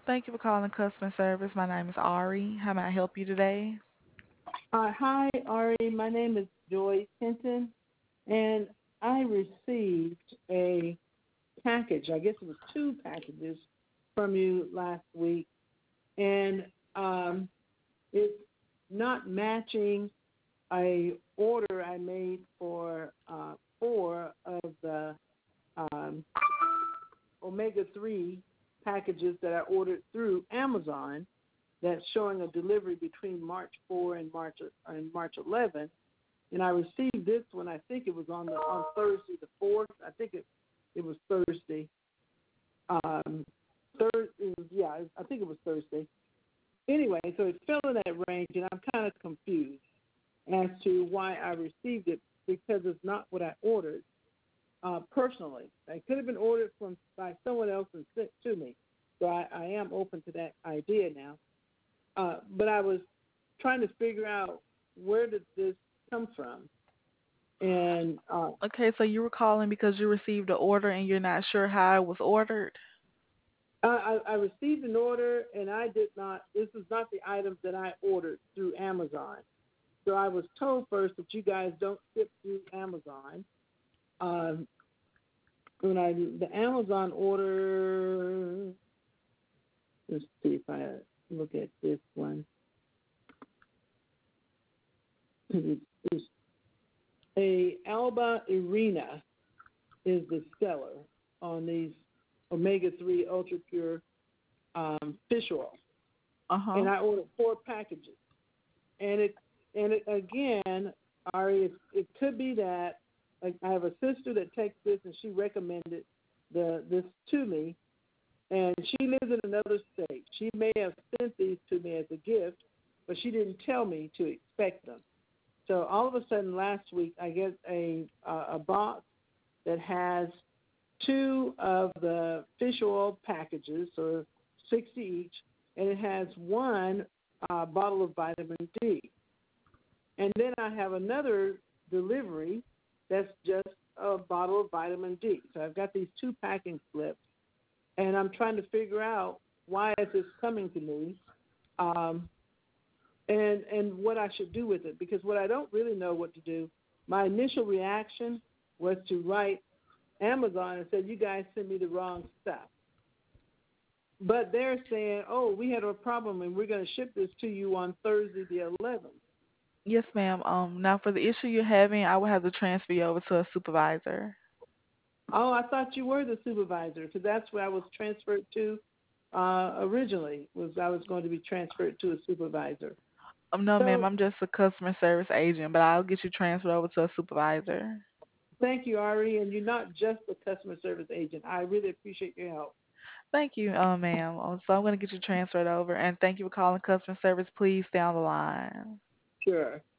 Thank you for calling customer service. My name is Ari. How may I help you today? Hi, Ari. My name is Joy Hinton, and I received a package. I guess it was two packages from you last week, and it's not matching a order I made for four of the um, omega-3 packages that I ordered through Amazon. That's showing a delivery between March 4 and March 11. And I received this one. I think it was on Thursday the 4th. I think it was Thursday. I think it was Thursday. Anyway, so it's still in that range, and I'm kind of confused as to why I received it because it's not what I ordered personally. It could have been ordered by someone else and sent to me. So I am open to that idea now. But I was trying to figure out where did this come from, and Okay, so you were calling because you received an order and you're not sure how it was ordered? I received an order, and I did not. This is not the items that I ordered through Amazon. So I was told first that you guys don't ship through Amazon. Um, the Amazon order, let's see if I look at this one. It's a Alba Arena is the seller on these omega-3 ultra pure fish oil, Uh-huh. and I ordered four packages. And it again, Ari, it could be that I have a sister that takes this, and she recommended this to me, and she lives in another state. She may have sent these to me as a gift, but she didn't tell me to expect them. So all of a sudden, last week, I get a box that has two of the fish oil packages, or 60 each, and it has one bottle of vitamin D. And then I have another delivery that's just a bottle of vitamin D. So I've got these two packing slips, and I'm trying to figure out why is this coming to me, um, and what I should do with it. Because what I don't really know what to do, my initial reaction was to write Amazon and said, you guys sent me the wrong stuff. But they're saying, oh, we had a problem and we're going to ship this to you on Thursday the 11th. Yes, ma'am. Now for the issue you're having, I will have to transfer you over to a supervisor. Oh, I thought you were the supervisor because that's where I was transferred to originally, was I was going to be transferred to a supervisor. No, ma'am, So I'm just a customer service agent, but I'll get you transferred over to a supervisor. thank you, Ari, and you're not just a customer service agent. I really appreciate your help. Thank you, ma'am. So I'm going to get you transferred over, and thank you for calling customer service. Please stay on the line. Sure.